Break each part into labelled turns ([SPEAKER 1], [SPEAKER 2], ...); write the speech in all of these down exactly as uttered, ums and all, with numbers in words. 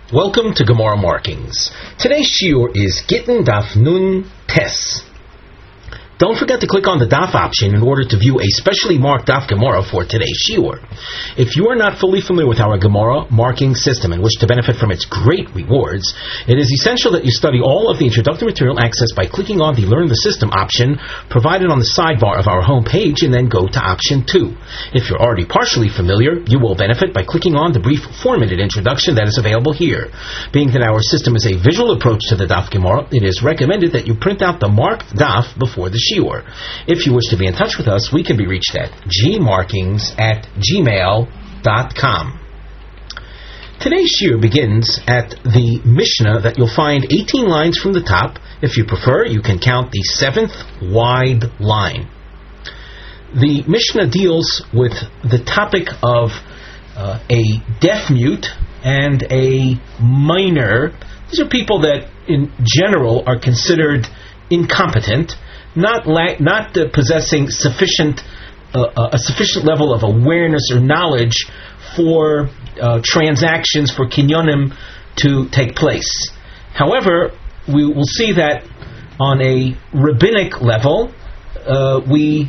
[SPEAKER 1] Welcome to Gemara Markings. Today's shiur is Gittin Daf Nun Tes. Don't forget to click on the Daf option in order to view a specially marked Daf Gemara for today's shiur. If you are not fully familiar with our Gemara marking system and wish to benefit from its great rewards, it is essential that you study all of the introductory material accessed by clicking on the Learn the System option provided on the sidebar of our home page and then go to option two. If you're already partially familiar, you will benefit by clicking on the brief four-minute introduction that is available here. Being that our system is a visual approach to the Daf Gemara, it is recommended that you print out the marked Daf before the shiur. If you wish to be in touch with us, we can be reached at gmarkings at gmail dot com. Today's shiur begins at the Mishnah that you'll find eighteen lines from the top. If you prefer, you can count the seventh wide line. The Mishnah deals with the topic of uh, a deaf mute and a minor. These are people that in general are considered incompetent, not la- not uh, possessing sufficient uh, a sufficient level of awareness or knowledge for uh, transactions, for kinyonim to take place. However, we will see that on a rabbinic level, uh, we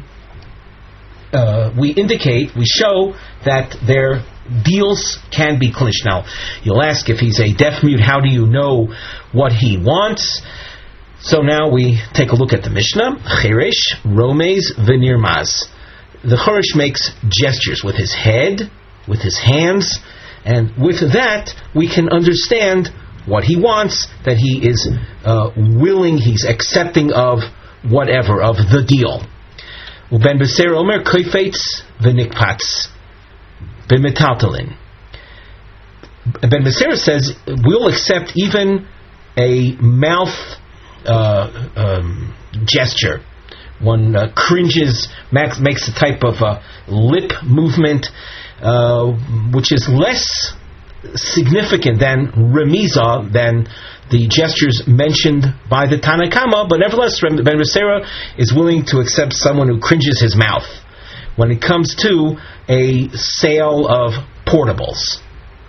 [SPEAKER 1] uh, we indicate, we show that their deals can be clinched. Now, you'll ask, if he's a deaf mute, how do you know what he wants? So now we take a look at the Mishnah. Cheresh, Romez, V'nirmaz. The Cheresh makes gestures with his head, with his hands, and with that we can understand what he wants, that he is uh, willing, he's accepting of whatever, of the deal. Uben Beser Omer Koifetz V'nikpatz B'metaltalin. Ben Beser says, we'll accept even a mouth Uh, um, gesture. One uh, cringes, makes, makes a type of uh, lip movement, uh, which is less significant than remiza, than the gestures mentioned by the Tanna Kama, but nevertheless, Ben Beser is willing to accept someone who cringes his mouth when it comes to a sale of portables.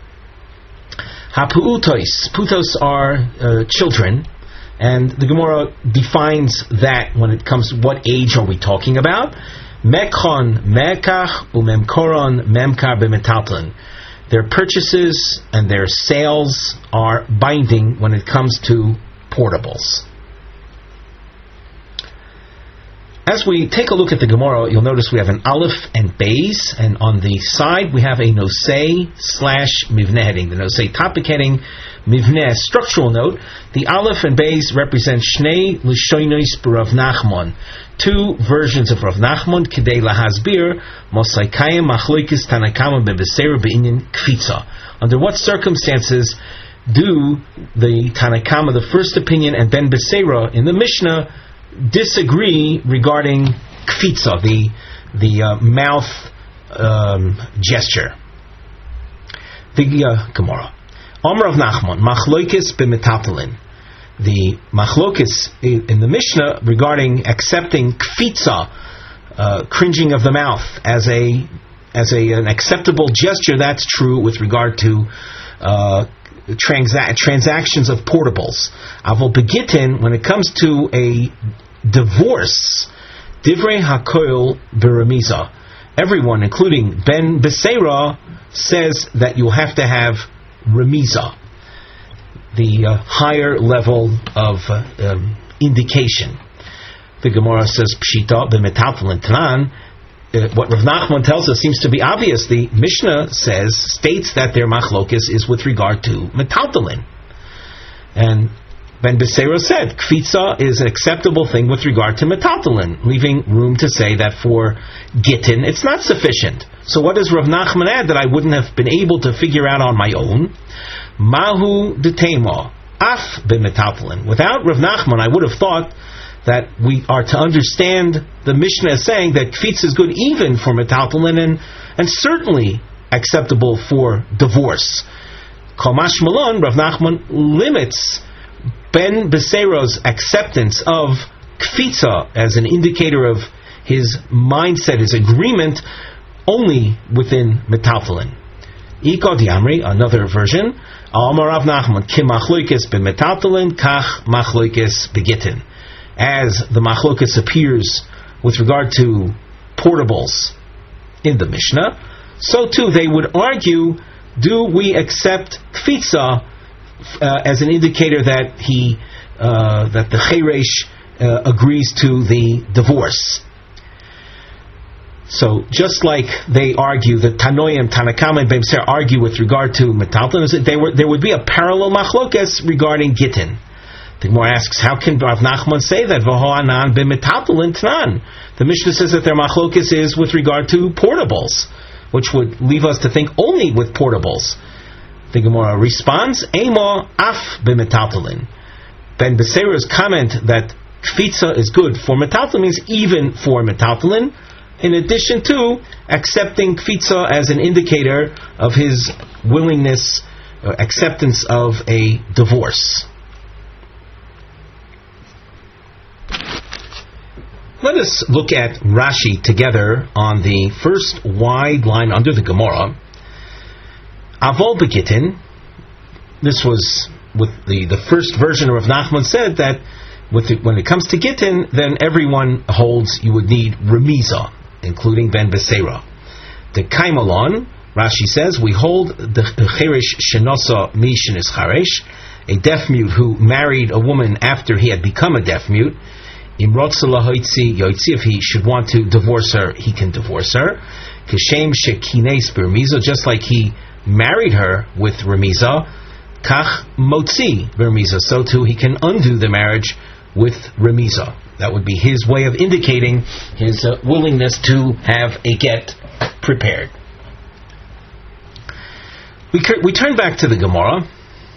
[SPEAKER 1] Hapuutos. Putos are uh, children. And the Gemara defines that when it comes to what age are we talking about. Mekon mekach umemkoron memkar b'metaltlin. Their purchases and their sales are binding when it comes to portables. As we take a look at the Gemara, you'll notice we have an Aleph and Beis, and on the side we have a Nosei slash Mivneh heading. The Nosei topic heading, Mivneh structural note. The Aleph and Beis represent Shnei Lishonos B'Rav Nachman, two versions of Rav Nachman, Kedei Lahasbir Mosaikayim Machloikis Tanakama Bebeser Be'inyan Kfitza. Under what circumstances do the Tanakama, the first opinion, and Ben Beseira in the Mishnah disagree regarding kfitza, the the uh, mouth um, gesture? The uh, Gemara. Amar of Nachman, machloikis b'metaltalin. The machlokis in the Mishnah regarding accepting kfitza, uh, cringing of the mouth, as a as a an acceptable gesture. That's true with regard to uh, transa- transactions of portables. Avol begitin, when it comes to a divorce, divrei hakoil beremiza. Everyone, including Ben Beseira, says that you have to have remiza, the uh, higher level of uh, um, indication. The Gemara says pshita b'metaltalin tanan. Uh, what Rav Nachman tells us seems to be obvious. The Mishnah says, states that their machlokis is with regard to metaltalin, and Ben Beseira said kfitza is an acceptable thing with regard to metaltalin, leaving room to say that for gittin it's not sufficient. So what does Rav Nachman add that I wouldn't have been able to figure out on my own? Mahu detema af b'metaltalin. Without Rav Nachman, I would have thought that we are to understand the Mishnah as saying that kfitza is good even for metaltalin, and, and certainly acceptable for divorce. Kamash Malon, Rav Nachman limits Ben Beseira's acceptance of kfitza as an indicator of his mindset, his agreement, only within metaltalin. Ika Diamri, another version, Amar Rav Nachman, Kim machloikes b'metaltalin, kach machloikes b'gittin. As the machloikes appears with regard to portables in the Mishnah, so too they would argue, do we accept kfitza uh, as an indicator that he uh, that the cheresh uh, agrees to the divorce? So just like they argue that Tanoim, Tanakama, and Beimser argue with regard to metaltalin, there were there would be a parallel machlokes regarding gittin. The Gemara asks, how can Rav Nachman say that v'ho anan b'metaltalin tnan? The Mishnah says that their machlokes is with regard to portables, which would leave us to think only with portables. The Gemara responds, Emo af b'metaltalin. Ben Beseira's comment that kfitza is good for metaltalin means even for metaltalin, in addition to accepting kfitza as an indicator of his willingness, or acceptance of a divorce. Let us look at Rashi together on the first wide line under the Gemara. Avol begittin. This was with the, the first version of Rav Nachman said that with the, when it comes to gittin, then everyone holds you would need remiza, including Ben Beseira. The Kaimalon, Rashi says, we hold the cheresh shenosa mi shenis charesh, a deaf mute who married a woman after he had become a deaf mute. If he should want to divorce her, he can divorce her. Kishem shekines bermiza, just like he married her with remiza. Kach motzi bermiza, so too he can undo the marriage with remiza. That would be his way of indicating his uh, willingness to have a get prepared. We we turn back to the Gemara.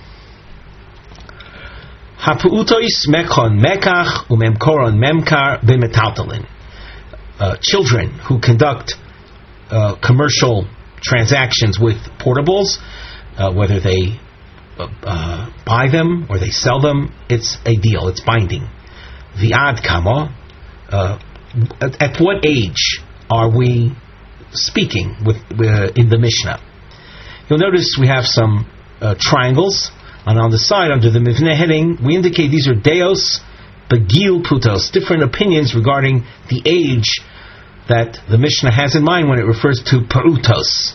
[SPEAKER 1] Hapuutois mekon mekach umemkoron memkar b'metaltalin. Children who conduct uh, commercial transactions with portables, uh, whether they uh, uh, buy them or they sell them, it's a deal, it's binding. Vi'ad kama, uh, at, at what age are we speaking with uh, in the Mishnah? You'll notice we have some uh, triangles. And on the side, under the Mivneh heading, we indicate these are Deos, Begil Putos, different opinions regarding the age that the Mishnah has in mind when it refers to Perutos.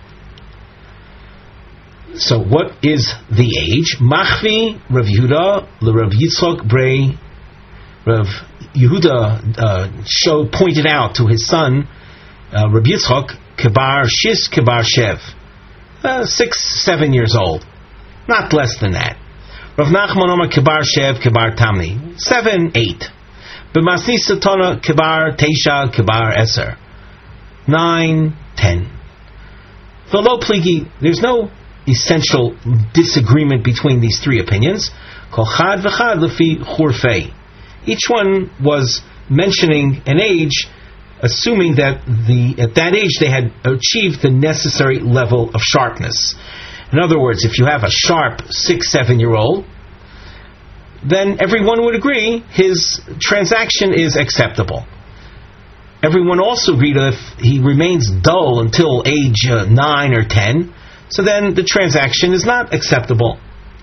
[SPEAKER 1] So what is the age? Machvi Rav Yehuda, Le Rav Yitzchok Brei. Rav Yehuda uh, showed, pointed out to his son, uh, Rav Yitzchok, Kebar Shis Kebar Shev, uh, six, seven years old. Not less than that. Rav Nachman Omar Kibar Shev Kibar Tamni, seven, eight. B'masni Satana Kibar Teisha Kibar Eser, nine, ten. V'lo pligi, there's no essential disagreement between these three opinions. Kol chad v'chad lefi churfei. Each one was mentioning an age, assuming that the at that age they had achieved the necessary level of sharpness. In other words, if you have a sharp six, seven-year-old, then everyone would agree his transaction is acceptable. Everyone also agreed that if he remains dull until age uh, nine or ten, so then the transaction is not acceptable.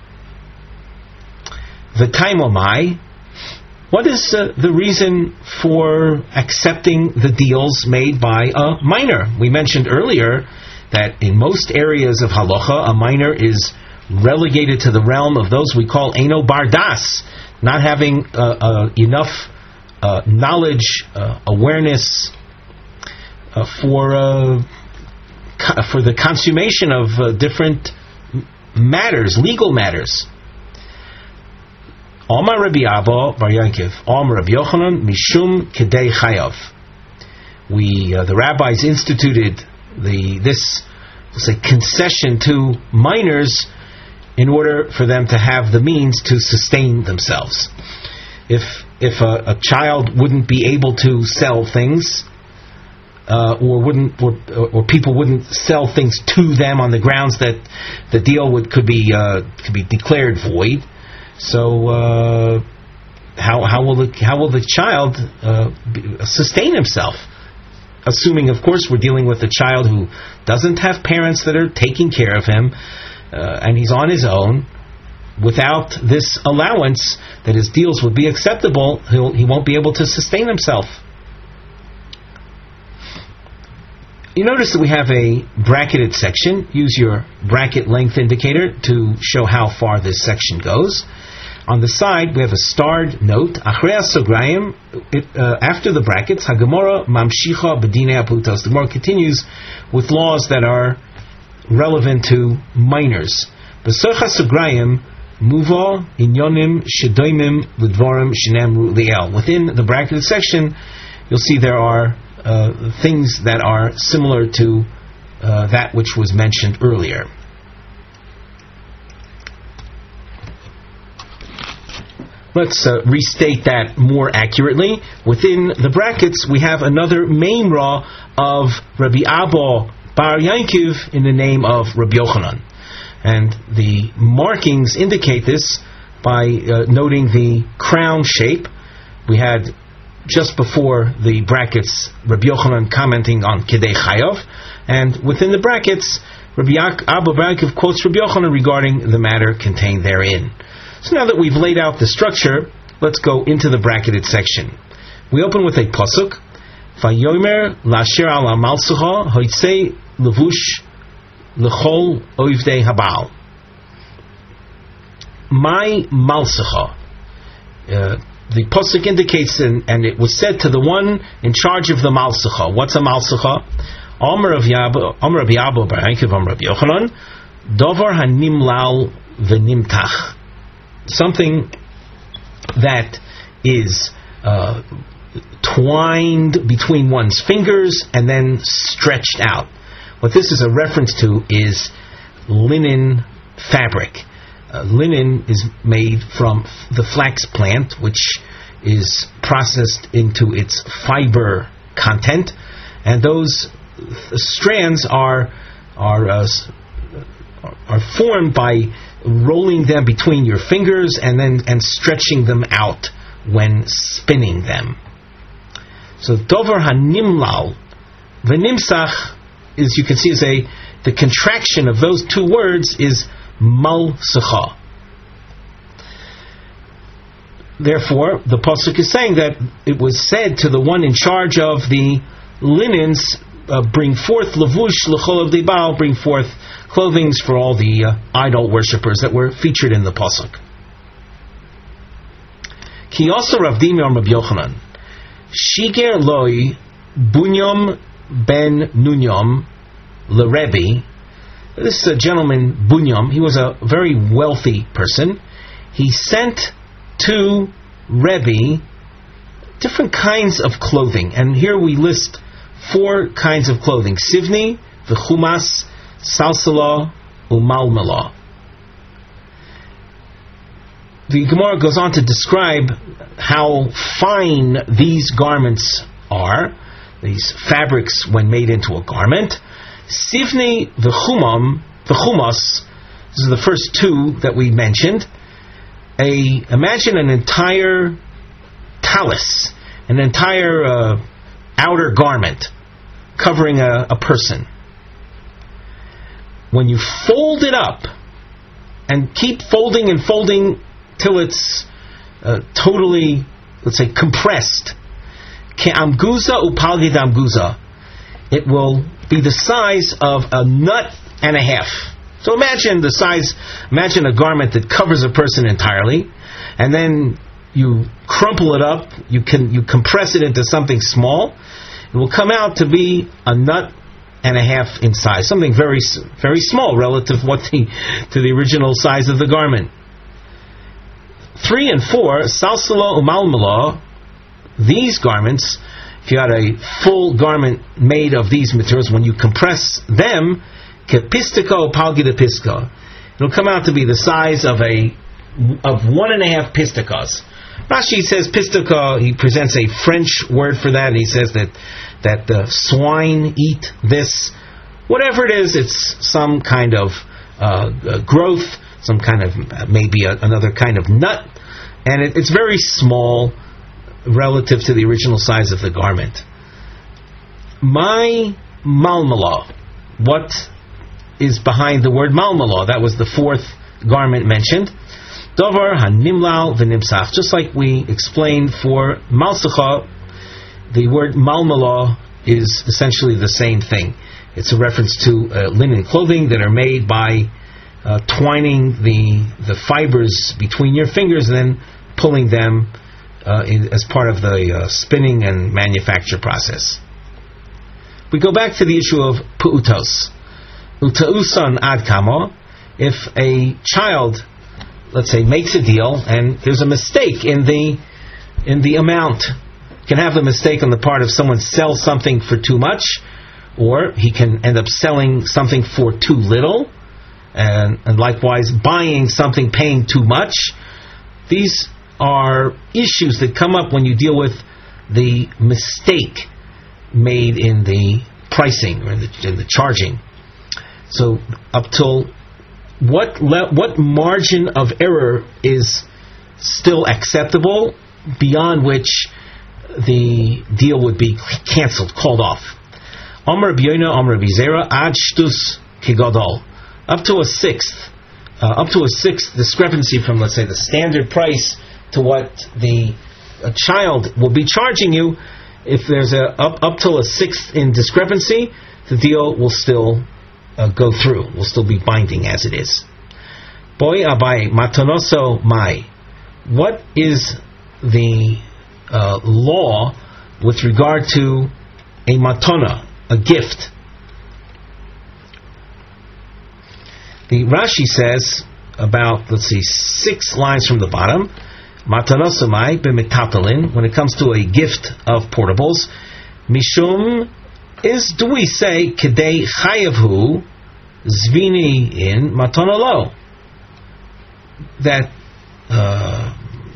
[SPEAKER 1] The taimomai, what is uh, the reason for accepting the deals made by a minor? We mentioned earlier that in most areas of halacha, a minor is relegated to the realm of those we call Eino Bardas, not having uh, uh, enough uh, knowledge, uh, awareness uh, for uh, co- for the consummation of uh, different matters, legal matters. Omar Rabbi Abba Bar Yankiv, Omar Rabbi Yochanan, Mishum Kedei Chayav. We, uh, the rabbis instituted the this let's say concession to minors in order for them to have the means to sustain themselves. If if a, a child wouldn't be able to sell things, uh, or wouldn't or, or people wouldn't sell things to them on the grounds that the deal would could be uh, could be declared void, so uh, how how will the how will the child uh, be, sustain himself? Assuming, of course, we're dealing with a child who doesn't have parents that are taking care of him, uh, and he's on his own, without this allowance that his deals would be acceptable, he'll, he won't be able to sustain himself. You notice that we have a bracketed section. Use your bracket length indicator to show how far this section goes. On the side, we have a starred note. Achrei sograyim, uh, after the brackets, Hagemora mamshicha b'dinei aputos. The Gemara continues with laws that are relevant to minors. B'socha sograyim muva inyonim shedoimim l'dvorim shenamru liel. Within the bracketed section, you'll see there are uh, things that are similar to uh, that which was mentioned earlier. Let's uh, restate that more accurately. Within the brackets, we have another main law of Rabbi Abba Bar Yankiv in the name of Rabbi Yochanan. And the markings indicate this by uh, noting the crown shape. We had just before the brackets Rabbi Yochanan commenting on Kedei Chayav, and within the brackets Rabbi Abba Bar Yankiv quotes Rabbi Yochanan regarding the matter contained therein. So now that we've laid out the structure, let's go into the bracketed section. We open with a pasuk. Vayomer lasher ala malsucha hoitzei levush lechol oivdei habal. My malsucha. Uh, the pasuk indicates, and, and it was said to the one in charge of the malsucha. What's a malsucha? Omer of Yab, Omer of Yabo bar Yankiv Omer of Yochanan. Dovar hanimlal v'nimtach. Something that is uh, twined between one's fingers and then stretched out. What this is a reference to is linen fabric. Uh, linen is made from f- the flax plant, which is processed into its fiber content, and those th- strands are are uh, are formed by rolling them between your fingers and then and stretching them out when spinning them. So dover hanimlal, v'nimsach is, you can see, is a the contraction of those two words is malsucha. Therefore, the pasuk is saying that it was said to the one in charge of the linens, uh, bring forth levush l'chol avdei baal, bring forth clothing for all the uh, idol worshippers that were featured in the pasuk. Ki also Rav Dimi Rabbi Yochanan, shiger loi bunyom ben nunyom l'Rebbe. This uh, gentleman Bunyom, he was a very wealthy person. He sent to Rebbe different kinds of clothing, and here we list four kinds of clothing: sivni, v'chumas, salsala, umalmala. The Gemara goes on to describe how fine these garments are, these fabrics when made into a garment. Sivni v'chumam, v'chumas, this is the first two that we mentioned. A, imagine an entire talus, an entire uh, outer garment covering a, a person. When you fold it up and keep folding and folding till it's uh, totally, let's say, compressed, ke'amguza upalgid amguza, it will be the size of a nut and a half. So imagine the size, imagine a garment that covers a person entirely, and then you crumple it up, you can you compress it into something small. It will come out to be a nut and a half in size, something very very small relative what the to the original size of the garment. Three and four, salsala umalmala, these garments, if you had a full garment made of these materials, when you compress them, kepistika upalgida piska, it'll come out to be the size of a of one and a half pistikas. Rashi says pistika, he presents a French word for that, and he says that that the swine eat this. Whatever it is, it's some kind of uh, growth, some kind of uh, maybe a, another kind of nut, and it, it's very small relative to the original size of the garment. My malmala, what is behind the word malmala. That was the fourth garment mentioned. Davar hanimlal v'nimsach. Just like we explained for malsucha, the word malmala is essentially the same thing. It's a reference to uh, linen clothing that are made by uh, twining the the fibers between your fingers and then pulling them uh, in, as part of the uh, spinning and manufacture process. We go back to the issue of pu'utos. Utausan ad kamo. If a child, let's say, makes a deal and there's a mistake in the in the amount, can have a mistake on the part of someone sells something for too much, or he can end up selling something for too little, and, and likewise buying something paying too much. These are issues that come up when you deal with the mistake made in the pricing or in the, in the charging. So up till what le- what margin of error is still acceptable, beyond which the deal would be cancelled, called off. Amar B'Yoina, Amar B'Zera, Ad Shtus Kigadol. Up to a sixth, uh, up to a sixth discrepancy from, let's say, the standard price to what the a child will be charging you. If there's a up up till a sixth in discrepancy, the deal will still uh, go through, will still be binding as it is. Boy Abai Matonoso Mai. What is the uh, law with regard to a matona, a gift? The Rashi says about, let's see, six lines from the bottom. Matanosumai b'metatalin. When it comes to a gift of portables, mishum is, do we say kedei chayavhu zvini in matonalo? That uh,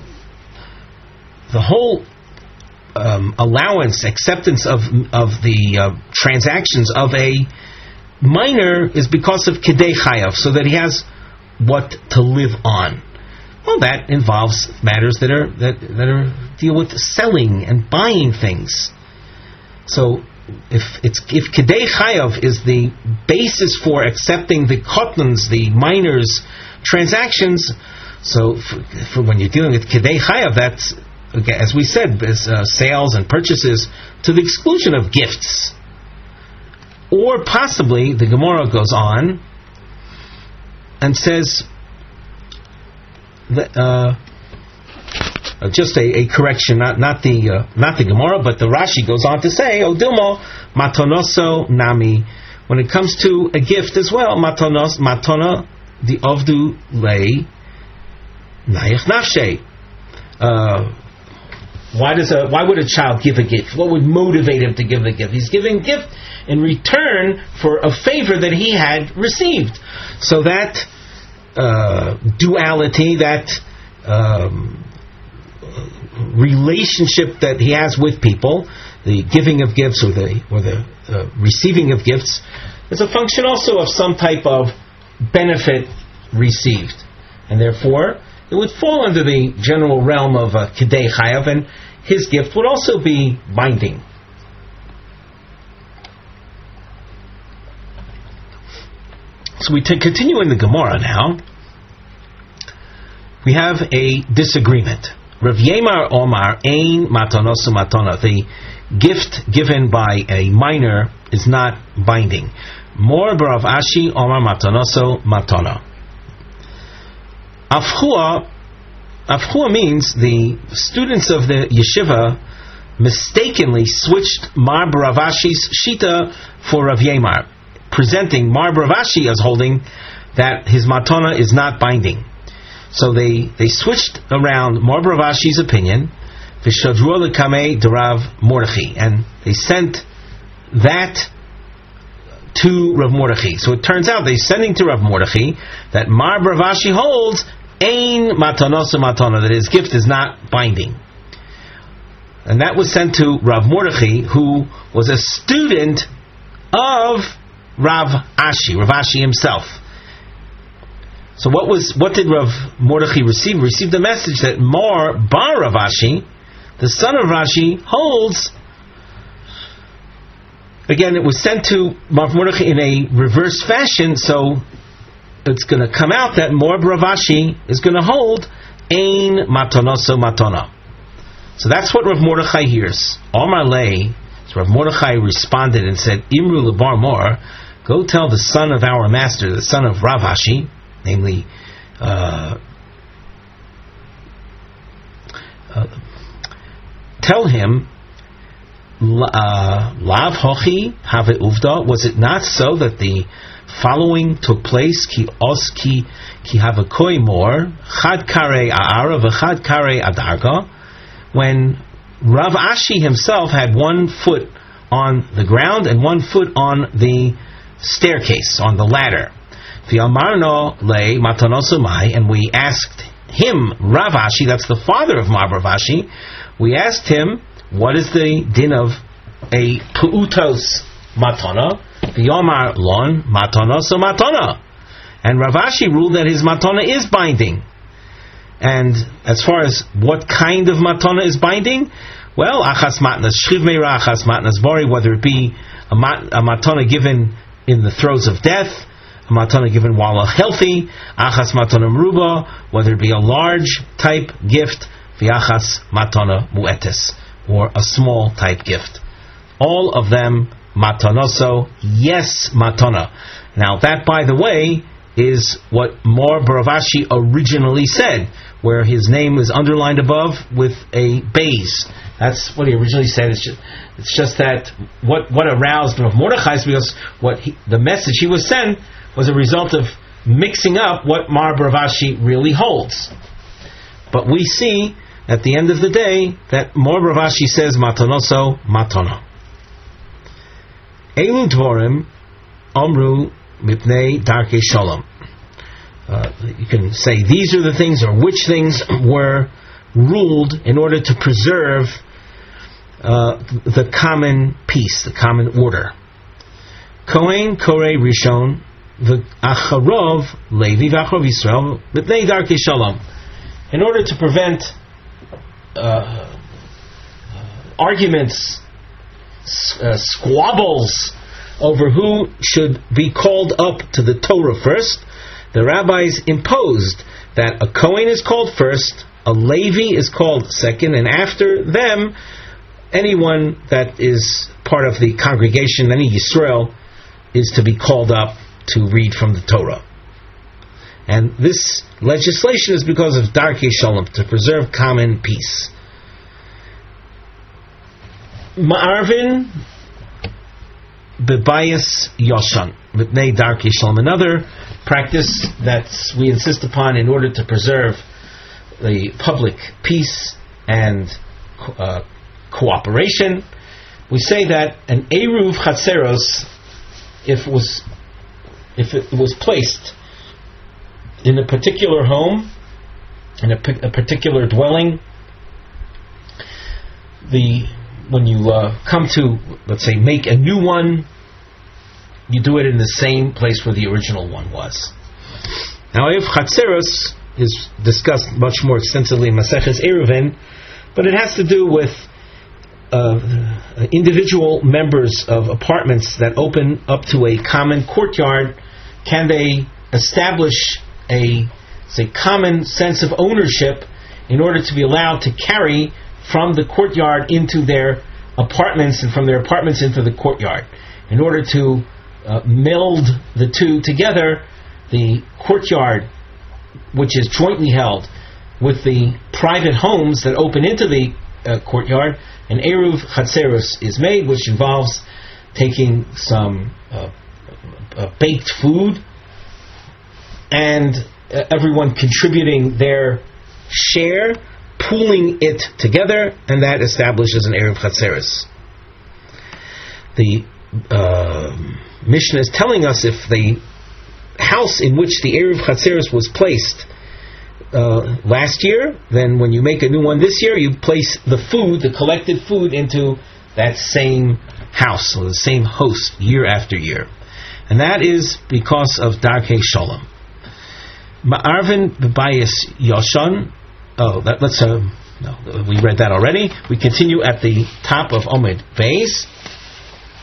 [SPEAKER 1] the whole um, allowance, acceptance of of the uh, transactions of a minor is because of kedei chayav, so that he has what to live on. Well, that involves matters that are that that are deal with selling and buying things. So, if it's if kedei chayav is the basis for accepting the kotnans, the minors' transactions, so for, for when you're dealing with kedei chayav, that's, as we said, is uh, sales and purchases to the exclusion of gifts. Or possibly the Gemara goes on and says that, uh, just a, a correction, not not the uh, not the Gemara, but the Rashi goes on to say, Odilmo matonoso nami. When it comes to a gift as well, matonos matona the ovdu lei nayach nafshe. Why does a why would a child give a gift? What would motivate him to give a gift? He's giving a gift in return for a favor that he had received. So that uh, duality, that um, relationship that he has with people, the giving of gifts or the or the uh, receiving of gifts, is a function also of some type of benefit received, and therefore it would fall under the general realm of uh, kedei chayav, and his gift would also be binding. So we t- continue in the Gemara now. We have a disagreement. Rav Yemar Omar Ein Matonosu Matona. The gift given by a minor is not binding. Mor Barav Ashi Omar Matonosu Matona. Afhua, Afhua means the students of the yeshiva mistakenly switched Mar Barav Ashi's shita for Rav Yemar, presenting Mar Barav Ashi as holding that his matona is not binding. So they, they switched around Mar Barav Ashi's opinion, V'shadru l'kamei d'Rav Mordechai, and they sent that to Rav Mordechai. So it turns out they're sending to Rav Mordechai that Mar Barav Ashi holds Ein matonosu matona, that his gift is not binding. And that was sent to Rav Mordechai, who was a student of Rav Ashi, Rav Ashi himself. So what was what did Rav Mordechai receive? He received the message that Mar bar Rav Ashi, the son of Rashi, holds Again, it was sent to Rav Mordechai in a reverse fashion, so it's going to come out that Mor Rav Ashi is going to hold Ein Matonoso Matona. So that's what Rav Mordechai hears. Omar Lei, so Rav Mordechai responded and said, Imru Lebar Mor, go tell the son of our master, the son of Rav Ashi, namely, uh, uh, tell him, uh, Lav Hochi Have Uvda, was it not so that the following took place? Ki os ki ki have a koi more chad kare aara v'chad kare adarga, when Rav Ashi himself had one foot on the ground and one foot on the staircase, on the ladder. V'amarno le matanosumai, and we asked him, Rav Ashi, that's the father of Mar Rav Ashi, we asked him, what is the din of a pu'utos matana? V'yomar lon matana so matana, and Rav Ashi ruled that his matana is binding. And as far as what kind of matana is binding, well, achas matnas shchiv meira, achas matnas bori, whether it be a, mat, a matana given in the throes of death, a matana given while healthy, achas matana meruba, whether it be a large type gift, v'achas matana muetes, or a small type gift. All of them matanoso, yes matana. Now that, by the way, is what Mor Rav Ashi originally said, where his name was underlined above with a base. That's what he originally said. It's just, it's just that what what aroused Rav Mordechai is because what he, the message he was sent was a result of mixing up what Mor Rav Ashi really holds. But we see at the end of the day that Mor Rav Ashi says matanoso matana. Eilu dvorim amru mipnei darkei shalom. Uh, you can say these are the things, or which things were ruled in order to preserve uh, the common peace, the common order. Kohen korei rishon v'acharov Levi v'acharov Yisrael mipnei darkei shalom. In order to prevent uh, arguments, uh, squabbles over who should be called up to the Torah first, the rabbis imposed that a Kohen is called first, a Levi is called second, and after them, anyone that is part of the congregation, any Yisrael, is to be called up to read from the Torah. And this legislation is because of Darkei Shalom, to preserve common peace. Ma'arvin Bebayas Yoshan, Mitnei Darkei Shalom, another practice that we insist upon in order to preserve the public peace and uh, cooperation. We say that an Eruv Chatzeros, if it was if it was placed in a particular home, in a, a particular dwelling, the when you uh, come to, let's say, make a new one, you do it in the same place where the original one was. Now, if Chatzeros is discussed much more extensively in Maseches Eruvin, but it has to do with uh, individual members of apartments that open up to a common courtyard. Can they establish a, say, common sense of ownership in order to be allowed to carry from the courtyard into their apartments and from their apartments into the courtyard? In order to uh, meld the two together, the courtyard, which is jointly held, with the private homes that open into the uh, courtyard, an Eruv Chatzeros is made, which involves taking some uh, uh, baked food and uh, everyone contributing their share, pooling it together, and that establishes an Eruv Chatzeros. The uh, Mishnah is telling us if the house in which the Eruv Chatzeros was placed uh, last year, then when you make a new one this year, you place the food, the collected food, into that same house, or the same host, year after year. And that is because of Darkei Shalom. Ma'arvin B'bayis Yoshan. Oh, that, let's. Uh, no, we read that already. We continue at the top of Omed Beis.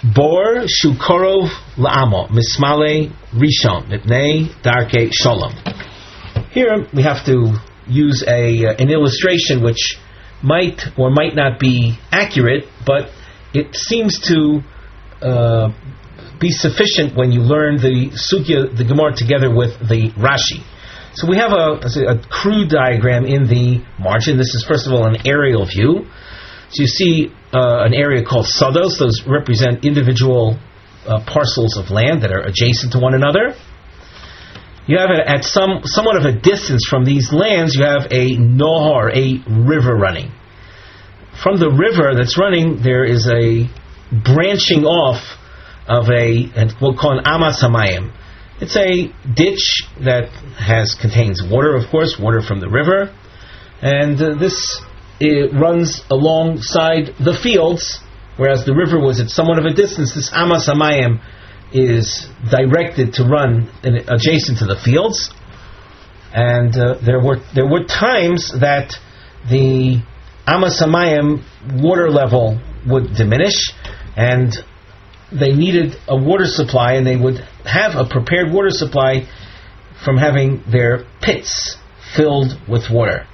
[SPEAKER 1] Bor shukorov la'amo mismale rishon mipnei darkei shalom. Here we have to use a uh, an illustration which might or might not be accurate, but it seems to uh, be sufficient when you learn the Sugya, the Gemara, together with the Rashi. So we have a, a crude diagram in the margin. This is, first of all, an aerial view. So you see uh, an area called sados. Those represent individual uh, parcels of land that are adjacent to one another. You have a, at some somewhat of a distance from these lands, you have a nohar, a river running. From the river that's running, there is a branching off of a, and we'll call it amas hamayim. It's a ditch that has contains water, of course, water from the river, and uh, this it runs alongside the fields, whereas the river was at somewhat of a distance. This amas hamayim is directed to run in, adjacent to the fields, and uh, there were there were times that the amas hamayim water level would diminish, and they needed a water supply, and they would have a prepared water supply from having their pits filled with water.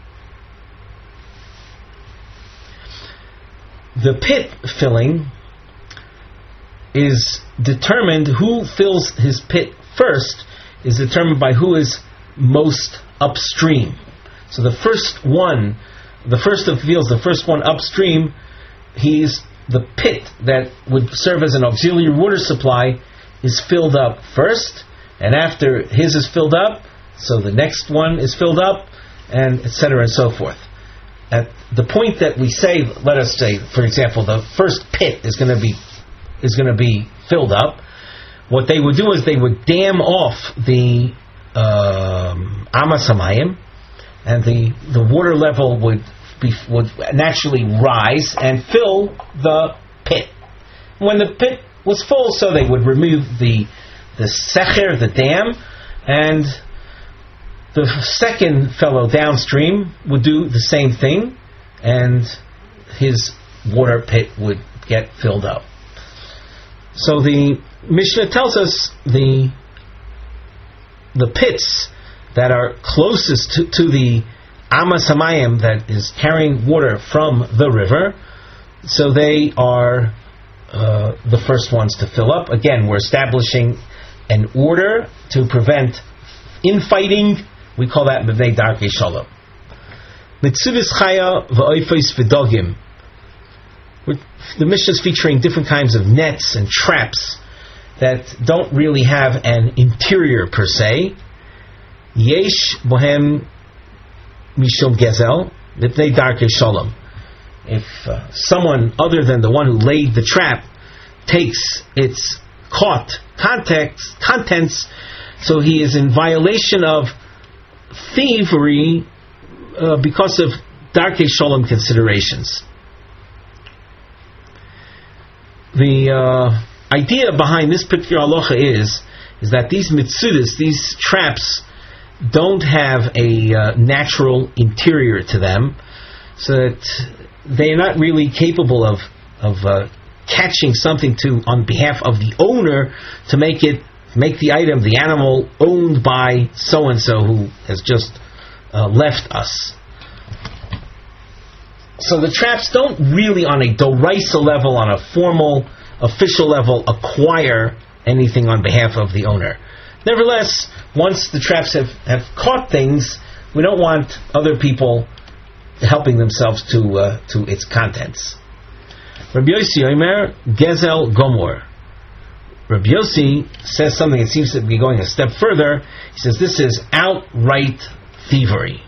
[SPEAKER 1] The pit filling is determined, who fills his pit first is determined by who is most upstream. So the first one, the first of the fields, the first one upstream, he's the pit that would serve as an auxiliary water supply is filled up first, and after his is filled up, so the next one is filled up, and et cetera and so forth. At the point that we say, let us say, for example, the first pit is going to be is going to be filled up, what they would do is they would dam off the um, amas hamayim, and the the water level would be, would naturally rise and fill the pit. When the pit was full, so they would remove the the secher, the dam, and the second fellow downstream would do the same thing, and his water pit would get filled up. So the Mishnah tells us the the pits that are closest to, to the amas hamayim that is carrying water from the river, so they are uh, the first ones to fill up. Again, we're establishing an order to prevent infighting. We call that B'nei Darkei Shalom. Mitzivis Chaya v'oifos v'dogim. The Mishnah is featuring different kinds of nets and traps that don't really have an interior per se. Yesh bohem mishum gezel v'nei Darkei Shalom. If uh, someone other than the one who laid the trap takes its caught context, contents, so he is in violation of thievery uh, because of Darkei Shalom considerations. The uh, idea behind this particular halacha is is that these mitzudas, these traps, don't have a uh, natural interior to them, so that they're not really capable of of uh, catching something to on behalf of the owner to make it make the item, the animal, owned by so and so who has just uh, left us. So the traps don't really, on a doraisa level, on a formal, official level, acquire anything on behalf of the owner. Nevertheless, once the traps have, have caught things, we don't want other people helping themselves to uh, to its contents. Rabbi Yossi Omer Gezel Gomor. Rabbi Yossi says something that seems to be going a step further. He says this is outright thievery.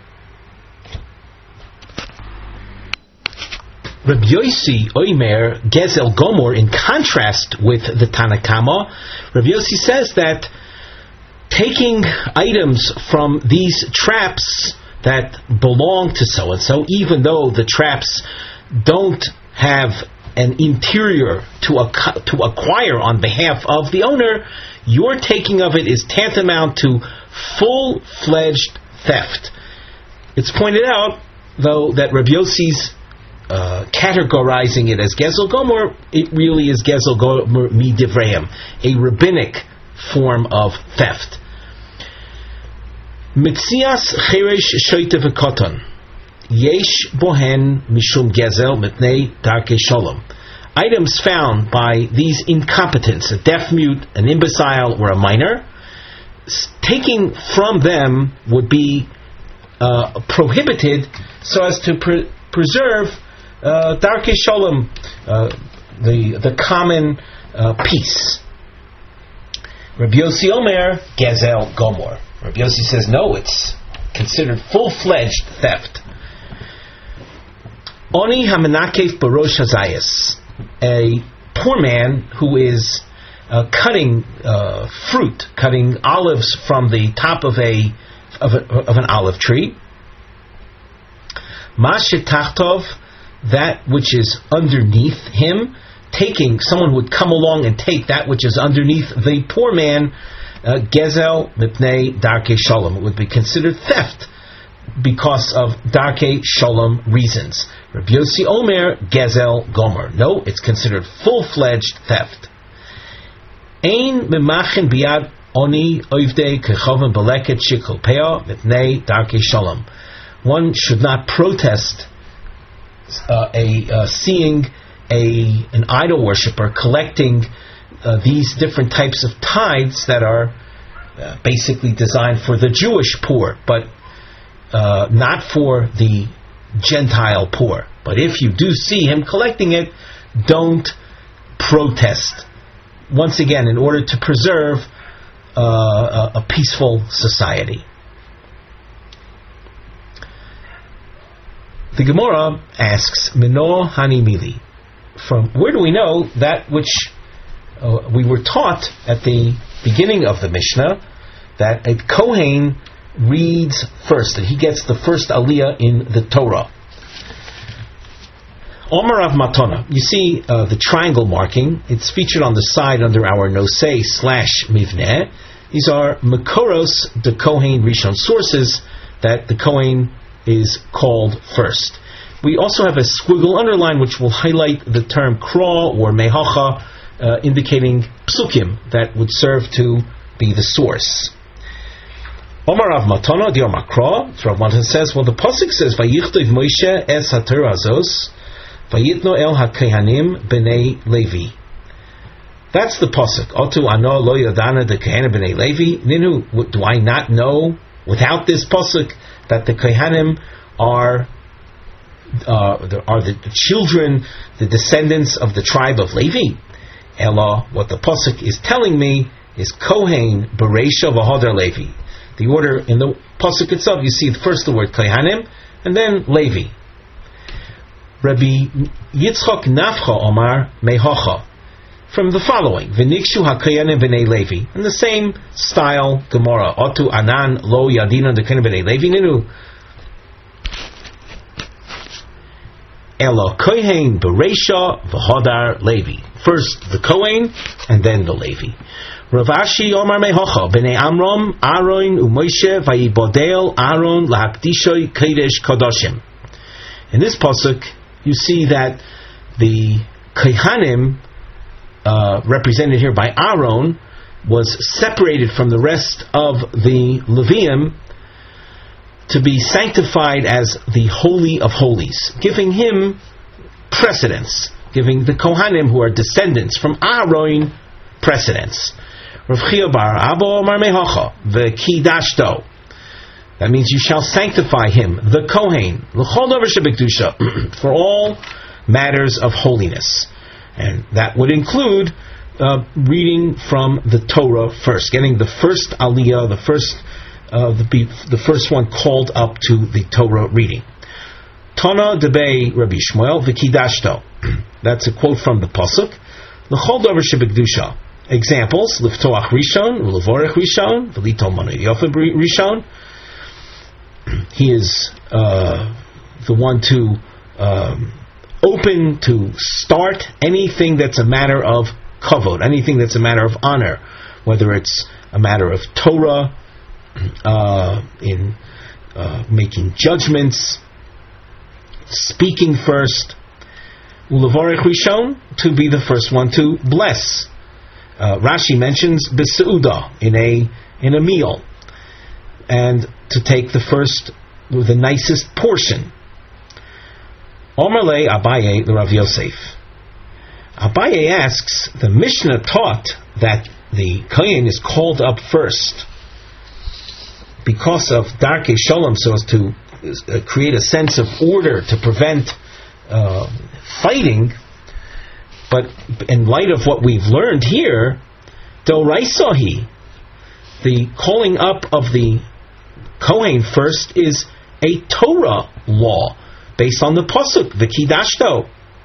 [SPEAKER 1] Rabbi Yossi Omer Gezel Gomor, in contrast with the Tana Kama, Rabbi Yossi says that taking items from these traps that belong to so-and-so, even though the traps don't have an interior to, ac- to acquire on behalf of the owner, your taking of it is tantamount to full-fledged theft. It's pointed out, though, that Rabbi Yossi's uh, categorizing it as Gezel Gomer, it really is Gezel Gomer Midivreim, a rabbinic form of theft. Mitzias Cheresh Shoite V'Koton Yesh Bohen Mishum Gezel Mitnei Darkei Sholom. Items found by these incompetents, a deaf mute, an imbecile, or a minor, taking from them would be uh, prohibited so as to pre- preserve uh, Darkei Sholom, uh, the the common uh, peace. Rabbi Yossi Omer, Gezel Gomor. Rabbi Yossi says no, it's considered full-fledged theft. Oni Hamenakev Barosh Hazayas. A poor man who is uh, cutting uh, fruit, cutting olives from the top of a of, a, of an olive tree. Mashetachtov, that which is underneath him, taking, someone would come along and take that which is underneath the poor man. uh, Gezel Mipnei Darkei Sholom. It would be considered theft because of Darkei Sholom reasons. Rabbi Yossi Omer, Gezel Gomer. No, it's considered full-fledged theft. Ein memachin biad oni oivdei kechoven beleket shikol peo mipnei Darkei Sholom. One should not protest uh, a uh, seeing a an idol worshipper collecting uh, these different types of tithes that are uh, basically designed for the Jewish poor, but uh, not for the Gentile poor. But if you do see him collecting it, don't protest. Once again, in order to preserve uh, a, a peaceful society. The Gemara asks, Mino Hani Mili. From where do we know that which uh, we were taught at the beginning of the Mishnah, that a Kohen reads first, that he gets the first aliyah in the Torah? Omer Rav Matana. You see uh, the triangle marking. It's featured on the side under our nosei slash mivneh. These are Makoros de Kohen Rishon, sources that the Kohen is called first. We also have a squiggle underline which will highlight the term kra or mehacha, uh, indicating psukim that would serve to be the source. Omar Rav Matana, the Omar Kra, Rav Matana says, well, the pasuk says, Vayichtiv Moshe es haTorah azos, Vayitno el haKehanim b'nei Levi. That's the pasuk. Otu ano lo yadana de Kehanim b'nei Levi. Ninu, do I not know without this pasuk that the Kehanim are uh, the, are the children, the descendants of the tribe of Levi? Ella, what the pasuk is telling me is Kohen Bereisha v'Hodar Levi. The order in the pasuk itself, you see first the word Kehanim and then Levi. Rabbi Yitzchok Nafcha Omar Mehocha, from the following: V'nikshu haKehanim b'nei Levi, in the same style Gemara. Otu anan lo yadina de Kehanim b'nei Levi ninu. Elo Kohen Bereisha v'Hodar Levi. First the Kohen and then the Levi. Rav Ashi Omar Mehocha b'nei Amram Aaron uMoshe vayibodel Aaron lahakdishoy kodesh kadoshim. In this pasuk, you see that the Kehanim, uh, represented here by Aaron, was separated from the rest of the Levium to be sanctified as the Holy of Holies, giving him precedence, giving the Kohanim, who are descendants from Aaron, precedence. Rav Chia bar Abo Omar Mehocha v'kidashto. That means you shall sanctify him, the Kohen, l'chol davar shebekdusha, for all matters of holiness. And that would include uh, reading from the Torah first, getting the first aliyah, the first uh, the, the first one called up to the Torah reading. Tana debei Rabbi Shmuel v'kidashto. That's a quote from the pasuk. L'chol davar shebekdusha. Examples: Liftoach Rishon, Ulevorech Rishon, V'lito Manu Yofeb Rishon. He is uh, the one to um, open, to start anything that's a matter of kavod, anything that's a matter of honor, whether it's a matter of Torah, uh, in uh, making judgments, speaking first, Ulevorech Rishon, to be the first one to bless. Uh, Rashi mentions B'Seuda, in a in a meal, and to take the first, the nicest portion. Omar le Abaye the Rav Yosef. Abaye asks, the Mishnah taught that the Kohen is called up first because of Darkei Shalom, so as to uh, create a sense of order to prevent uh, fighting. But in light of what we've learned here, Doraisahi, the calling up of the Kohen first is a Torah law based on the pasuk, the Kidashto.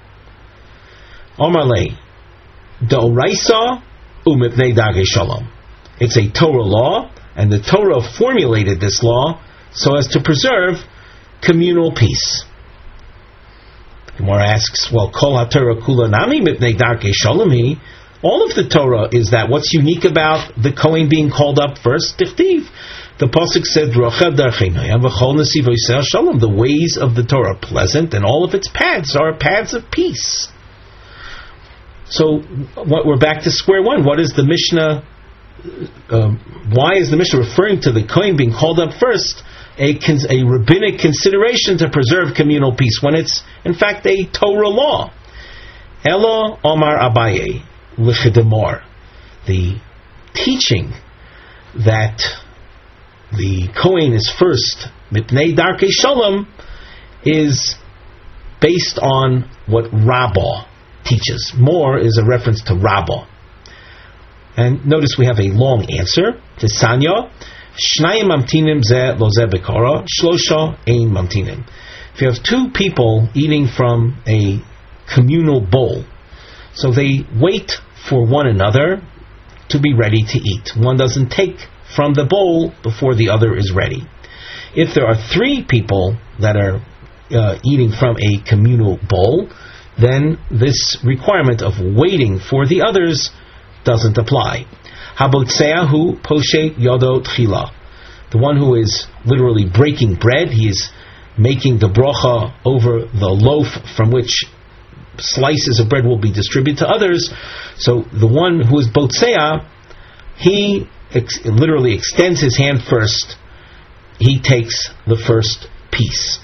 [SPEAKER 1] Omarle, Doraisa umipnei Darkei Shalom. It's a Torah law, and the Torah formulated this law so as to preserve communal peace. Gemara asks, well, Kol HaTorah Kula Nami Mipnei Darkei Shalomi. All of the Torah is that. What's unique about the Kohen being called up first? Tichtiv. The pasuk said, Rochav Darcheinai V'chol Nesivos Shalom. The ways of the Torah are pleasant, and all of its paths are paths of peace. So, what, we're back to square one. What is the Mishnah? Uh, why is the Mishnah referring to the Kohen being called up first? A, a rabbinic consideration to preserve communal peace, when it's in fact a Torah law. Elo Omar Abaye L'chedemor. The teaching that the Kohen is first Mipnei Darkei Shalom is based on what Rabbah teaches. More is a reference to Rabbah. And notice we have a long answer to Sanya. Shnayim mamtinim ze lo ze bekara, shlosha ein mamtinim. If you have two people eating from a communal bowl, so they wait for one another to be ready to eat. One doesn't take from the bowl before the other is ready. If there are three people that are uh, eating from a communal bowl, then this requirement of waiting for the others doesn't apply. Habotseahu poshe yodo tchila. The one who is literally breaking bread, he is making the bracha over the loaf from which slices of bread will be distributed to others. So the one who is botsea, he ex- literally extends his hand first. He takes the first piece.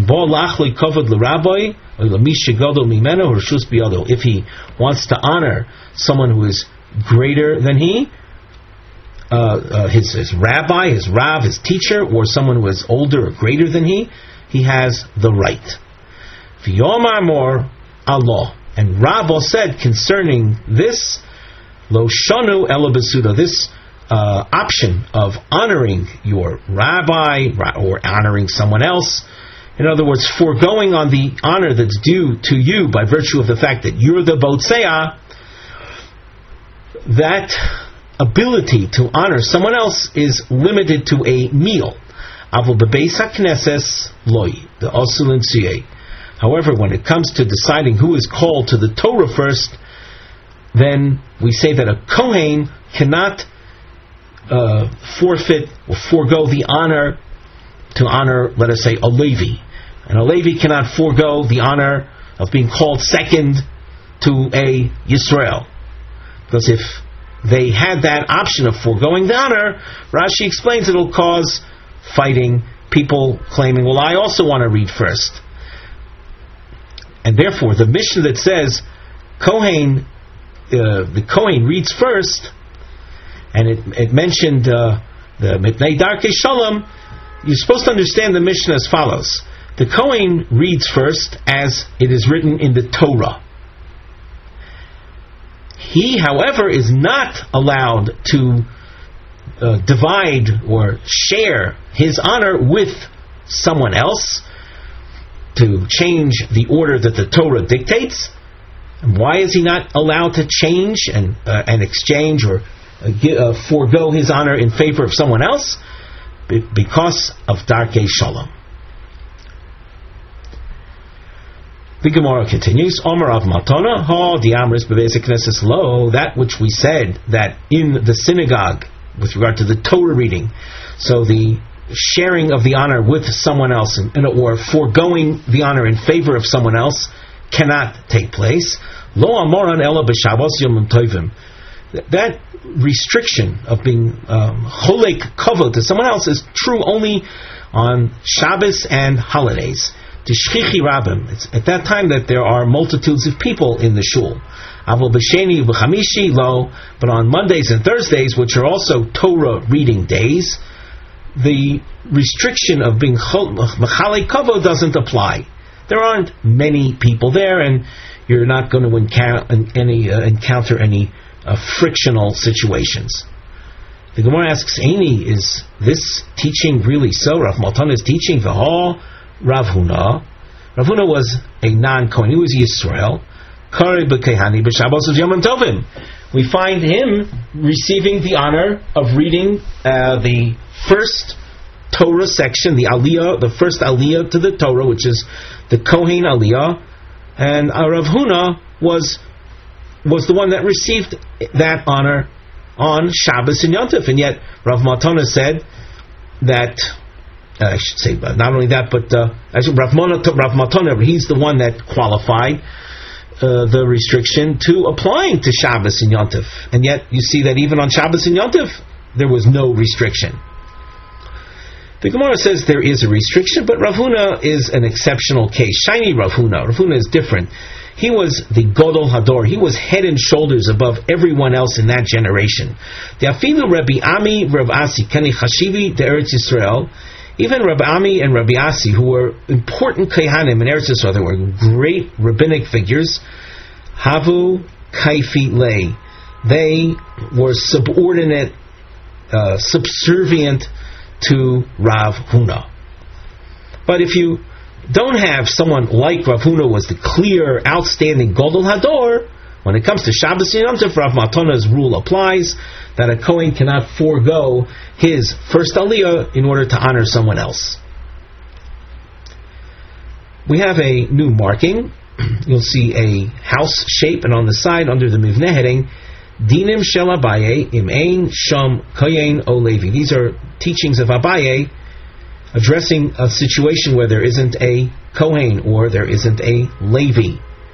[SPEAKER 1] If he wants to honor someone who is greater than he, uh, uh, his, his rabbi, his rav, his teacher, or someone who is older or greater than he, he has the right. V'yomar mor Allah. And Rabbah said concerning this, lo shanu ela besuda, this uh, option of honoring your rabbi or honoring someone else, in other words, foregoing on the honor that's due to you by virtue of the fact that you're the botsea, that ability to honor someone else is limited to a meal. However, when it comes to deciding who is called to the Torah first, then we say that a Kohen cannot uh, forfeit or forego the honor to honor, let us say, a Levi. And a Levi cannot forego the honor of being called second to a Yisrael. Because if they had that option of foregoing the honor, Rashi explains it'll cause fighting, people claiming, well, I also want to read first. And therefore, the Mishnah that says Kohen, uh, the Kohen reads first, and it, it mentioned uh, the Mipnei Darkei Shalom, you're supposed to understand the Mishnah as follows. The Kohen reads first as it is written in the Torah. He, however, is not allowed to uh, divide or share his honor with someone else, to change the order that the Torah dictates. And why is he not allowed to change and uh, and exchange or uh, give, uh, forego his honor in favor of someone else? Be- because of Darkei Shalom. The Gemara continues, Omer of Matona, ha the Amris Bebeis Knesses lo, that which we said that in the synagogue with regard to the Torah reading, so the sharing of the honor with someone else, and, or foregoing the honor in favor of someone else, cannot take place. Lo amoran ela b'Shabbos yomim tovim. That restriction of being cholek um, kavod to someone else is true only on Shabbos and holidays. Tishchichi rabim. It's at that time that there are multitudes of people in the shul. Avol b'sheni u'b'chamishi lo. But on Mondays and Thursdays, which are also Torah reading days, the restriction of being cholek kavod doesn't apply. There aren't many people there, and you're not going to encounter any uh, encounter any uh, frictional situations. The Gemara asks, Eini, is this teaching really so? Rav Malton is teaching v'ho Rav Huna. Rav Huna was a non-Kohen. He was Yisrael. Kari b'kehani b'Shabbos Yom Tovim. We find him receiving the honor of reading uh, the first Torah section, the Aliyah, the first Aliyah to the Torah, which is the Kohen Aliyah, and uh, Rav Huna was was the one that received that honor on Shabbos and Yom Tov, and yet Rav Matana said that uh, I should say uh, not only that, but uh, actually Rav Matana, he's the one that qualified uh, the restriction to applying to Shabbos and Yom Tov, and yet you see that even on Shabbos and Yom Tov there was no restriction. The Gemara says there is a restriction, but Rav Huna is an exceptional case. Shiny Rav Huna. Rav Huna is different. He was the Godol Hador. He was head and shoulders above everyone else in that generation. The Afilu Rabbi Ami, Rav Asi, Kani Chashivi, the Eretz Yisrael. Even Rabbi Ami and Rabbi Asi, who were important Kehanim in Eretz Yisrael, they were great rabbinic figures. Havu Kaifi Lei. They were subordinate, uh, subservient to Rav Huna. But if you don't have someone like Rav Huna was the clear, outstanding Godol Hador, when it comes to Shabbos and Yom Tov, Rav Matana's rule applies that a Kohen cannot forego his first Aliyah in order to honor someone else. We have a new marking. You'll see a house shape, and on the side under the Mivneh heading, Dinim Shel Abaye Im Ein Sham Kohen O Levi. These are teachings of Abaye addressing a situation where there isn't a Kohen or there isn't a Levi.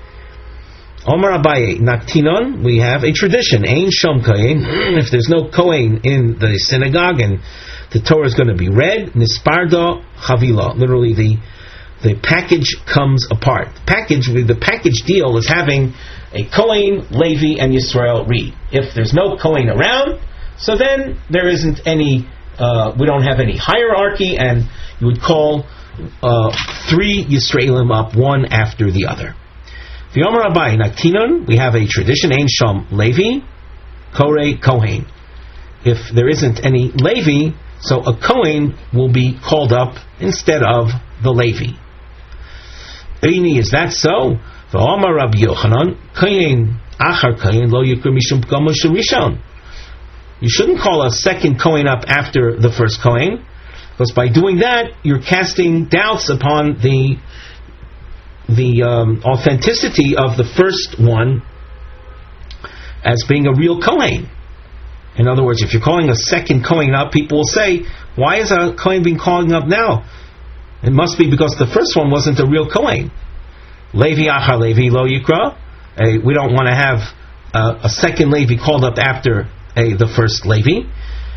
[SPEAKER 1] Omar Abaye Naktinon, we have a tradition. Ein Sham Kohen. If there's no Kohen in the synagogue and the Torah is going to be read, Nisparda Chavila. Literally, the the package comes apart. The package, the package deal is having a Kohen, Levi, and Yisrael read. If there's no Kohen around, so then there isn't any, uh, we don't have any hierarchy, and you would call uh, three Yisraelim up, one after the other. V'yomer Abai Naktinon, we have a tradition, Ein Sham Levi, Kore Kohen. If there isn't any Levi, so a Kohen will be called up instead of the Levi. Eini, is that so? V'omar Rabbi Yochanan, Kohen Achar Kohen lo yikra mishum pgamo shel rishon. You shouldn't call a second Kohen up after the first Kohen, because by doing that you're casting doubts upon the the um, authenticity of the first one as being a real Kohen. In other words, if you're calling a second Kohen up, people will say, why is a Kohen being called up now? It must be because the first one wasn't a real Kohen. Levi achar Levi lo yikra. Uh, we don't want to have uh, a second Levi called up after uh, the first Levi.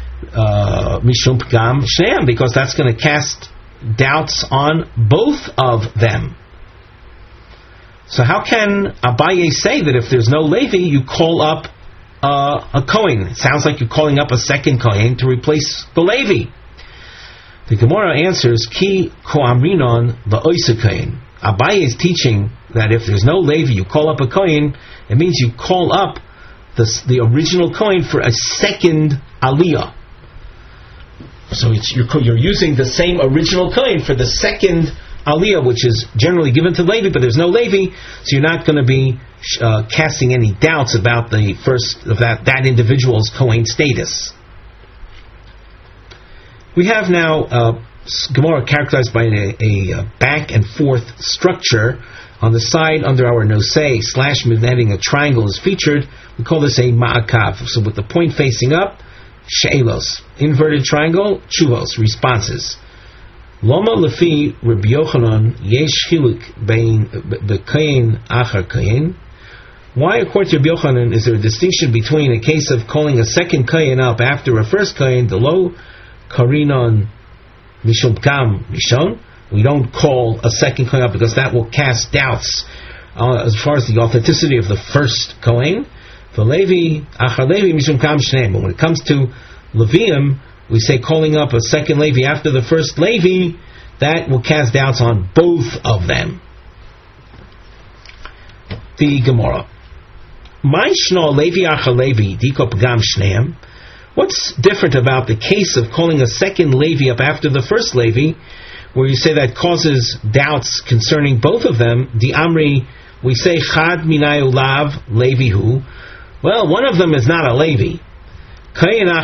[SPEAKER 1] Mishum pgam shneim, because that's going to cast doubts on both of them. So how can Abaye say that if there's no Levi, you call up uh, a Kohen? It sounds like you're calling up a second Kohen to replace the Levi. The Gemara answers, Ki koamrinon la'oisa Kohen. Abaye is teaching that if there's no Levi, you call up a Kohen, it means you call up the, the original Kohen for a second Aliyah. So it's, you're, you're using the same original Kohen for the second Aliyah, which is generally given to Levi, but there's no Levi, so you're not going to be uh, casting any doubts about the first of that, that individual's Kohen status. We have now uh, Gemara characterized by a, a, a back and forth structure. On the side under our nosei slash heading, a triangle is featured. We call this a ma'akav. So with the point facing up, she'elos. Inverted triangle, chuvos, responses. Loma lefi Rabbi Yochanan yesh chiluk bein b'kayin achar kayin. Why, according to Rabbi Yochanan, is there a distinction between a case of calling a second kayin up after a first kayin, the lo karinon mishum kam mishon? We don't call a second kayin up because that will cast doubts uh, as far as the authenticity of the first kayin. The Levi achar Levi mishum kam shneim. But when it comes to Levium, we say calling up a second Levi after the first Levi, that will cast doubts on both of them. The Gemara. Maishno Levi achar Levi dikop gam shneim. What's different about the case of calling a second Levi up after the first Levi, where you say that causes doubts concerning both of them? The Amri, we say chad minayu lav Levihu. Well, one of them is not a Levi. So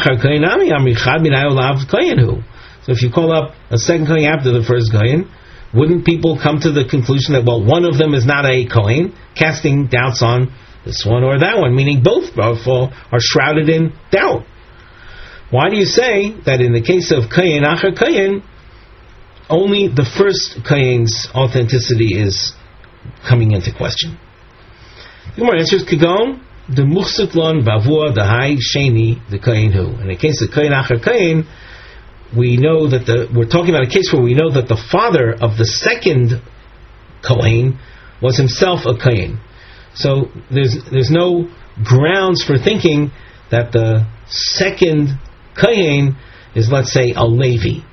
[SPEAKER 1] if you call up a second Kohen after the first Kohen, wouldn't people come to the conclusion that, well, one of them is not a Kohen, casting doubts on this one or that one, meaning both are shrouded in doubt? Why do you say that in the case of Kohen achar Kohen, only the first Kohen's authenticity is coming into question? The Gemara answers, Kagon, the muchsuklon bavua the hai sheni the kain hu. In the case of kain achar kain, we know that the we're talking about a case where we know that the father of the second kain was himself a kain. So there's there's no grounds for thinking that the second kain is, let's say, a Levi.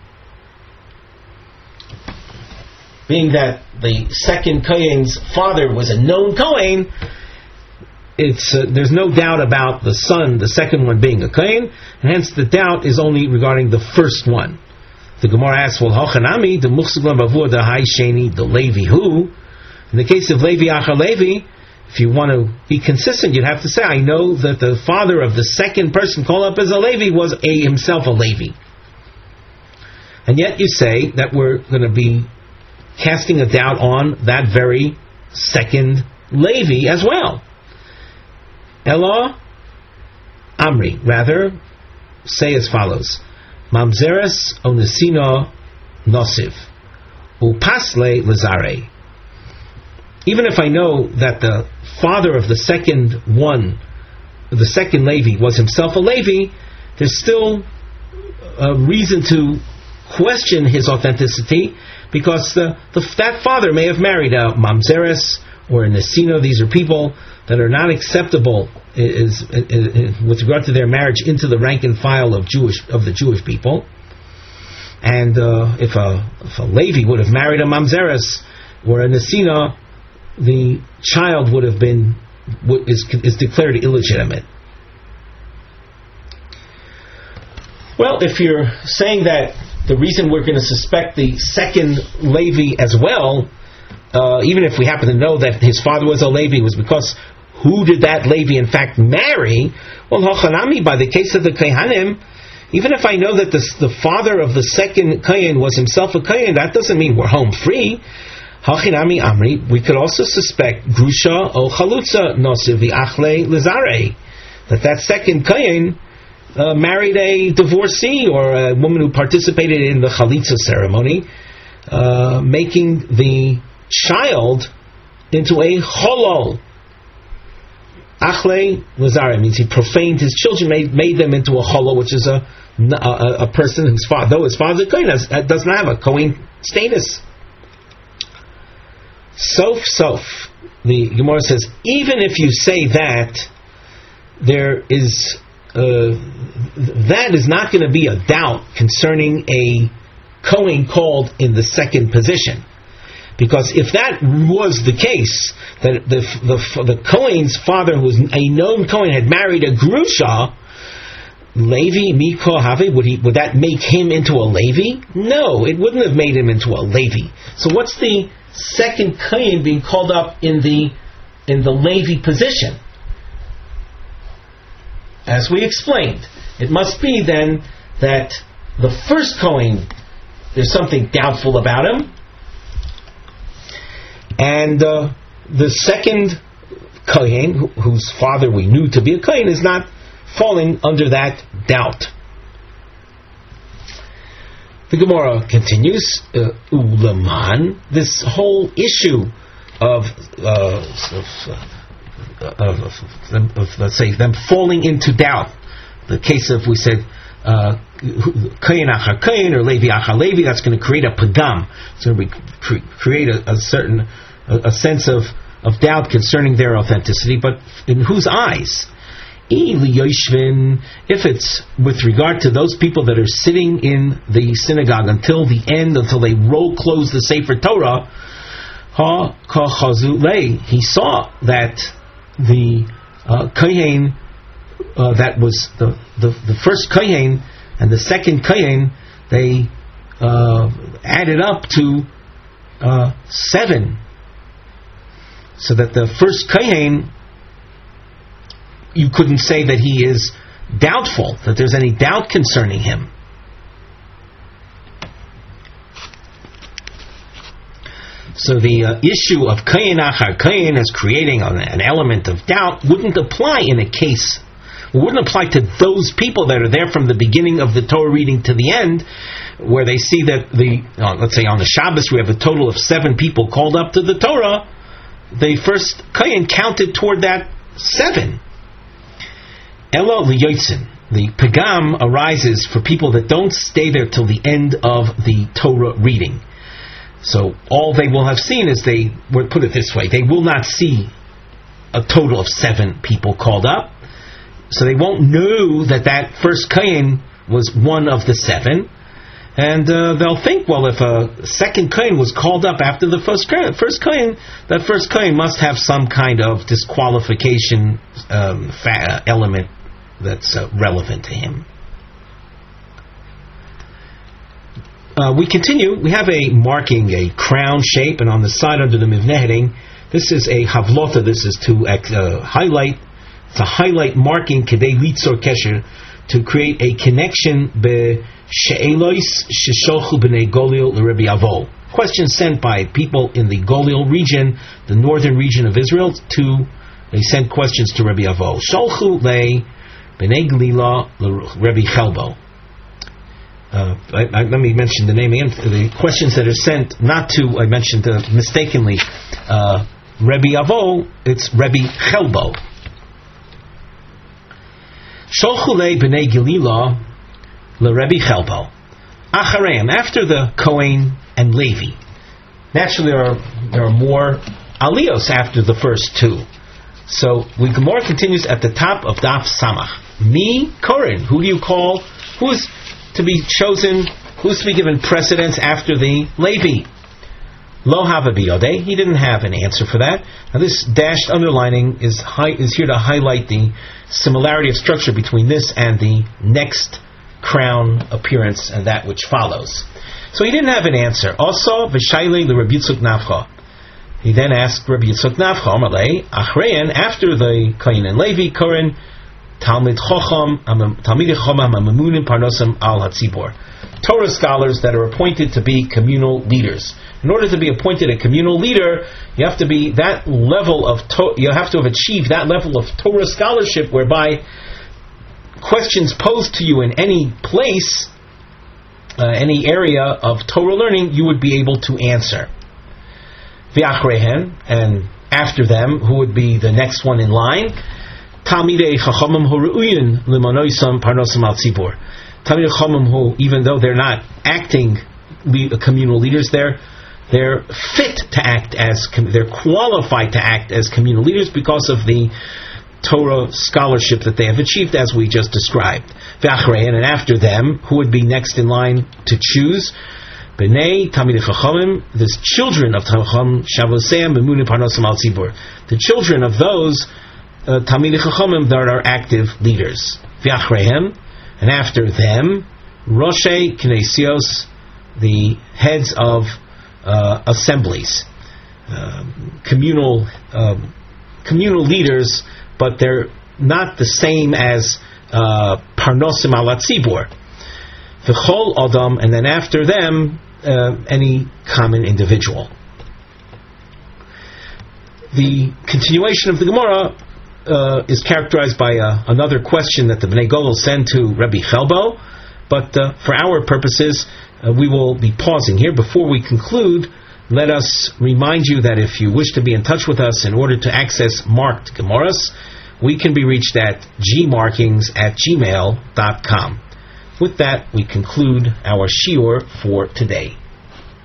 [SPEAKER 1] Being that the second kain's father was a known kain, It's, uh, there's no doubt about the son, the second one, being a Kohen, and hence the doubt is only regarding the first one. The Gemara asks, well, Hochanami, the Muchsuglam Bavur, the Hai Sheni, the Levi who? In the case of Levi achar Levi, if you want to be consistent, you'd have to say, I know that the father of the second person called up as a Levi was a himself a Levi. And yet you say that we're going to be casting a doubt on that very second Levi as well. Ella Amri, rather, say as follows: Mamzeres onesino nosiv, upasle lazare. Even if I know that the father of the second one, the second Levi, was himself a Levi, there's still a reason to question his authenticity, because the, the, that father may have married a Mamzeres or a Nesino. These are people that are not acceptable is, is, is, with regard to their marriage into the rank and file of Jewish of the Jewish people. And uh, if a if a Levi would have married a Mamzeres or a Nesina, the child would have been is is declared illegitimate. Well, if you're saying that the reason we're going to suspect the second Levi as well, uh, even if we happen to know that his father was a Levi, was because who did that Levi in fact marry? Well, Hochanami, by the case of the Kohanim, even if I know that the, the father of the second Kohen was himself a Kohen, that doesn't mean we're home free. Hachinami Amri, we could also suspect Grusha o Chalutza Nosiv Achle Lizare, that that second Kohen uh, married a divorcee or a woman who participated in the Chalitza ceremony, uh, making the child into a Cholol. Achle Lazare means he profaned his children, made, made them into a Cholol, which is a, a, a person whose father, though his father Kohen, does not have a Kohen status. Sof Sof, the Gemara says, even if you say that, there is uh, that is not going to be a doubt concerning a Kohen called in the second position, because if that was the case, that the the, the Kohen's father, who was a known Kohen, had married a Grusha, Levi Miko Have, would he would that make him into a Levi? No, it wouldn't have made him into a Levi. So what's the second Kohen being called up in the in the Levi position? As we explained, it must be then that the first Kohen, there's something doubtful about him, and uh, the second Kohen, whose father we knew to be a Kohen, is not falling under that doubt. The Gemara continues, uh, Ulaman, this whole issue of, uh, of, uh, of, of, of, of, let's say, them falling into doubt. The case of, we said, Kayin achar Kayin or Levi achar Levi, that's going to create a pagam. It's going to be, cre- create a, a certain a, a sense of, of doubt concerning their authenticity, but in whose eyes? If it's with regard to those people that are sitting in the synagogue until the end, until they roll close the Sefer Torah, he saw that the uh, Kohen, uh, that was the, the, the first Kohen and the second Kohen, they uh, added up to uh, seven. So that the first Kohen, you couldn't say that he is doubtful, that there's any doubt concerning him. So the uh, issue of Kayin achar Kayin as creating an, an element of doubt wouldn't apply in a case, wouldn't apply to those people that are there from the beginning of the Torah reading to the end, where they see that the, uh, let's say on the Shabbos we have a total of seven people called up to the Torah. The first Kayin counted toward that seven. Elo liyotzin, the pagam arises for people that don't stay there till the end of the Torah reading. So all they will have seen is they, we'll put it this way, they will not see a total of seven people called up. So they won't know that that first Kayin was one of the seven. And uh, they'll think, well, if a second Kayin was called up after the first Kayin, first Kayin, that first Kayin must have some kind of disqualification um, fa- element that's uh, relevant to him. Uh, we continue. We have a marking, a crown shape, and on the side under the mivneh heading, this is a havlota. This is to uh, highlight. It's a highlight marking kedei litzor kesher, to create a connection be she'elois shesholchu b'nei Golil l'Rebbi Avo. Questions sent by people in the Golil region, the northern region of Israel, to they sent questions to Rebbi Avo. Sholchu le B'nei Galila Rebbe Chelbo. Uh, I, I, let me mention the name again. The questions that are sent, not to, I mentioned uh, mistakenly, uh, Rebbe Avo, it's Rebbe Chelbo. Sholchule B'nei Galila LeRebbe Chelbo. Achareim, after the Kohen and Levi. Naturally, there are, there are more aliyos after the first two. So, we Gemara continues at the top of Daf Samach. Mi Korin, who do you call? Who's to be chosen? Who's to be given precedence after the Levi? Lo hava biyodeh. He didn't have an answer for that. Now this dashed underlining is high, is here to highlight the similarity of structure between this and the next crown appearance and that which follows. So he didn't have an answer. Also, v'shayle l'Rabbi Yitzchak Nafcha. He then asked Rabbi Yitzchak Nafcha, Amalei, Achrein, after the Kohen and Levi, Koren, Talmid Chocham, Talmid Chocham, Amamunim Parnosam al Hatzibor. Torah scholars that are appointed to be communal leaders. In order to be appointed a communal leader, you have to be that level of to- you have to have achieved that level of Torah scholarship, whereby questions posed to you in any place, uh, any area of Torah learning, you would be able to answer. V'achrehen, and after them, who would be the next one in line? Talmidei Chachamim Horuyin Limanoisam Parnosam al Tzibor. Talmidei Chachamim who, even though they're not acting le- communal leaders, they're they're fit to act as com- they're qualified to act as communal leaders because of the Torah scholarship that they have achieved, as we just described. V'achrehen, and after them, who would be next in line to choose? B'nei Talmidei Chachamim, the children of Chachamim, Shavoseim B'munim Parnosam al Tzibor, the children of those uh, Talmidei Chachamim that are active leaders. V'achreihem, and after them, Roshei Knesios, the heads of uh, assemblies, uh, communal uh, communal leaders, but they're not the same as uh, Parnosim al Tzibor. V'chol Adam, and then after them, uh, any common individual. The continuation of the Gemara uh, is characterized by uh, another question that the Bnei Golil send to Rebbe Chelbo, but uh, for our purposes, Uh, we will be pausing here. Before we conclude, let us remind you that if you wish to be in touch with us in order to access marked Gemaras, we can be reached at gmarkings at gmail dot com. With that, we conclude our shiur for today.